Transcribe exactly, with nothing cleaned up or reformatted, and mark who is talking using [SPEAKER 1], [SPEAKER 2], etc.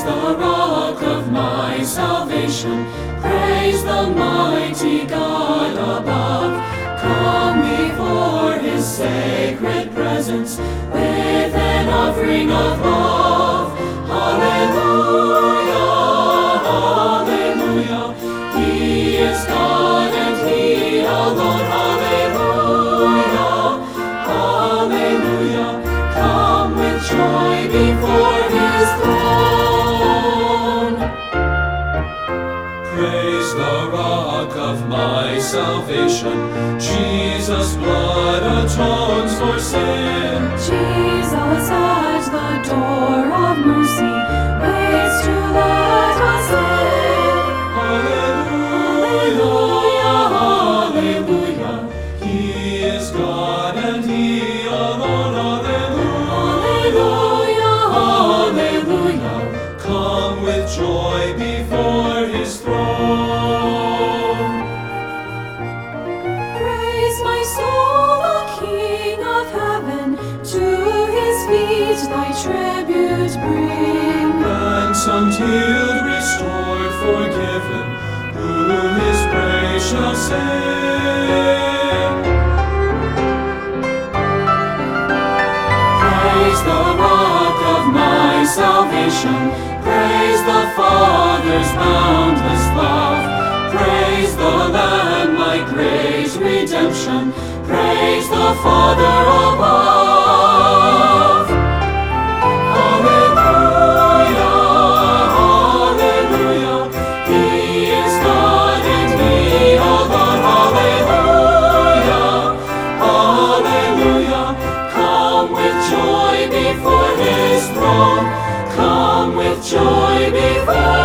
[SPEAKER 1] the rock of my salvation. Praise the mighty God above. Come before his sacred presence with an offering of love. Hallelujah, hallelujah. He is God and he alone. Hallelujah, hallelujah. Come with joy before his throne. Praise the rock of my salvation. Jesus' blood atones for sin.
[SPEAKER 2] Jesus at the door of mercy waits to let us in.
[SPEAKER 1] Hallelujah, hallelujah. He is God and he alone. Hallelujah, hallelujah. Come with joy before his throne.
[SPEAKER 2] Praise my soul, the King of heaven. To his feet thy tribute bring.
[SPEAKER 1] Ransomed, healed, restored, forgiven, who his praise shall sing. Praise the rock of my salvation. Praise the Father's boundless love. Praise the Lamb, my great redemption. Praise the Father above. Hallelujah, hallelujah. He is God and he alone. Hallelujah, hallelujah. Come with joy before his throne. Come with joy before